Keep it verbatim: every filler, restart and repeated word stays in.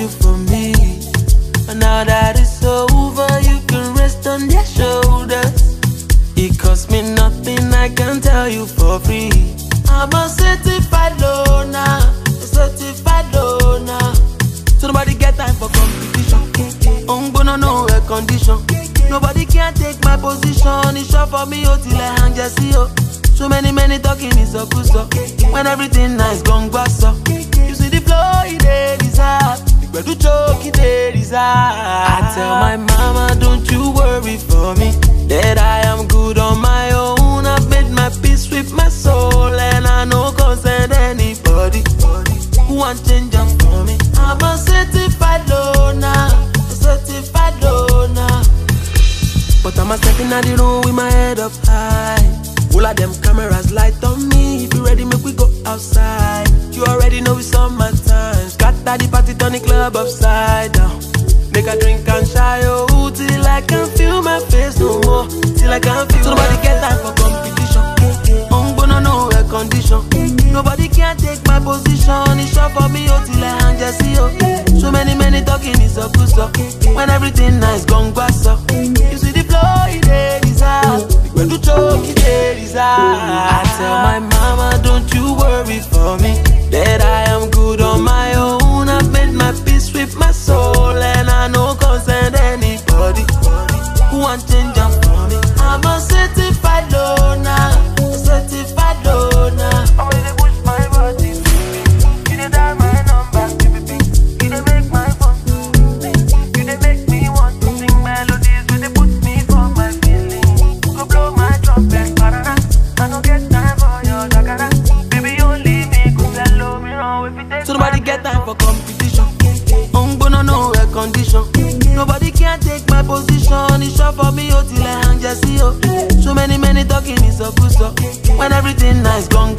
you for me. And now that it's over, you can rest on their shoulders. It costs me nothing, I can tell you for free. I'm a certified loner, a certified loner. So nobody get time for competition. I'm gonna know a condition. Nobody can take my position. It's short for me, oh, till I hang just see, oh. So many, many talking is a good stuff. When everything nice, gone bass up. You see the flow, it is hard. But do choke, it is hard. I tell my mama, don't you worry for me, that I am good on my own. I've made my peace with my soul, and I no concern anybody who want change them for me. I'm a certified loner, a certified loner. But I'm a stepping out the room with my head up high. All of them cameras light on me. If you ready, make we go outside. You already know it's on my time. Scatter the party, turn the club upside down. Make a drink and shy, oh, till I can feel my face no more. Till I can feel. So nobody get time for competition. I'm gonna know a condition. Nobody can take my position. It's short for me, oh, till I hang just see, oh. So many, many talking is a good stuff. When everything nice, gone bass up. You see the flow, it is hard. When you choke, it is hard. I tell my mama, don't you worry for me, that I am good on my own. I've made my peace with my soul, and I no concern anybody who want change them for me. I'm a certified loner, a certified loner. I'm gonna push my body. You did dial my number, you did make my phone. You did make me want to sing melodies, you did put me for my feelings. Go blow my trumpet, parara. I don't get time for your dagara. Baby, you leave me, go hello me wrong if you take. So nobody get time for competition. I'm gonna know a condition. Nobody can take my position. It's short for me, oh, till I hang just see, oh. So many, many talking is a good stuff. When everything nice, gone